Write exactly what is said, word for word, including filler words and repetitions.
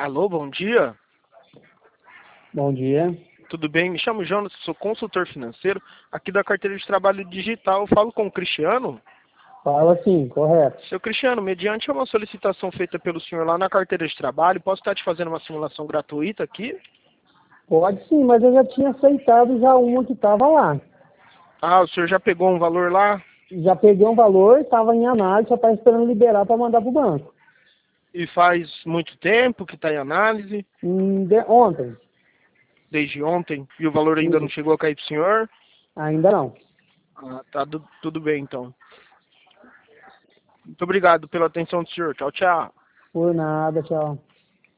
Alô, bom dia. Bom dia. Tudo bem? Me chamo Jonas, sou consultor financeiro aqui da carteira de trabalho digital. Eu falo com o Cristiano. Fala sim, correto. Seu Cristiano, mediante uma solicitação feita pelo senhor lá na carteira de trabalho, posso estar te fazendo uma simulação gratuita aqui? Pode sim, mas eu já tinha aceitado já uma que estava lá. Ah, o senhor já pegou um valor lá? Já peguei um valor, estava em análise, só estava esperando liberar para mandar para o banco. E faz muito tempo que está em análise? Hum, de- ontem. Desde ontem? E o valor ainda não Isso. chegou a cair para o senhor? Ainda não. Ah, tá du- tudo bem então. Muito obrigado pela atenção do senhor. Tchau, tchau. Por nada, tchau.